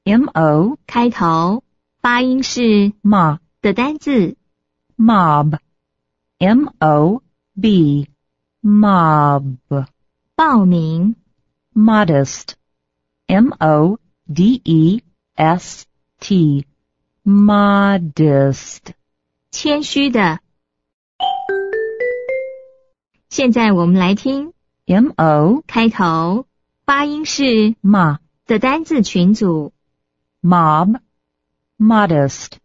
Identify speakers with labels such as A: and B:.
A: M-O
B: 开头，发音是
A: ma
B: 的单字。
A: mob M-O-B mob
B: 报名，
A: modest M-O-D-E-S-T modest
B: 谦虚的。现在我们来听
A: M-O
B: 开头，发音是
A: ma
B: 的单字群组。
A: mob modest